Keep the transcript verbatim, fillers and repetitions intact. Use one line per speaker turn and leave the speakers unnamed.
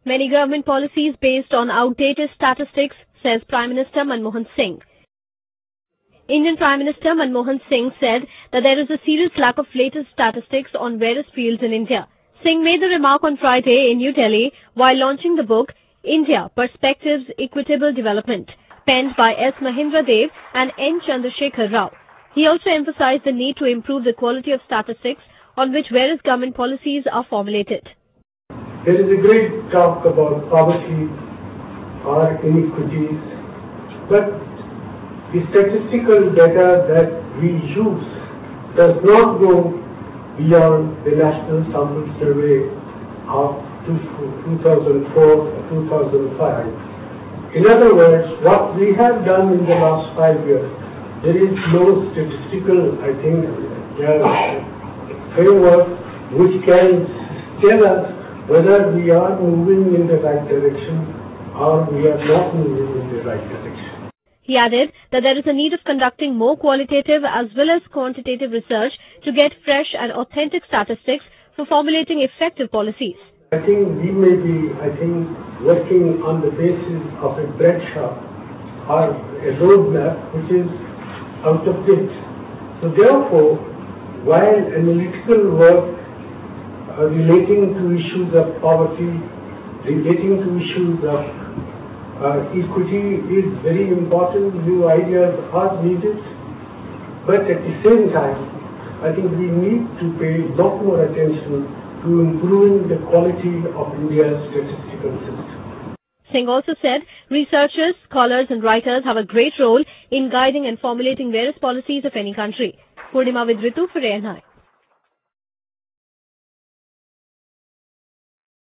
many government policies based on outdated statistics, says Prime Minister Manmohan Singh. Indian Prime Minister Manmohan Singh said that there is a serious lack of latest statistics on various fields in India. Singh made the remark on Friday in New Delhi while launching the book India Perspectives Equitable Development, penned by S. Mahendra Dev and N. Chandrasekhar Rao. He also emphasized the need to improve the quality of statistics on which various government policies are formulated.
There is a great talk about poverty or inequities, but the statistical data that we use does not go beyond the National Sample Survey of two thousand four to two thousand five. In other words, what we have done in the last five years, there is no statistical, I think, uh, framework which can tell us whether we are moving in the right direction or we are not moving in the right direction.
He added that there is a need of conducting more qualitative as well as quantitative research to get fresh and authentic statistics for formulating effective policies.
I think we may be, I think, working on the basis of a bread shop or a roadmap which is out of date. So therefore, while analytical work uh, relating to issues of poverty, relating to issues of uh, equity is very important, new ideas are needed, but at the same time, I think we need to pay a lot more attention to improving the quality of India's statistical system.
Singh also said researchers, scholars and writers have a great role in guiding and formulating various policies of any country. Purnima with Ritu for A N I.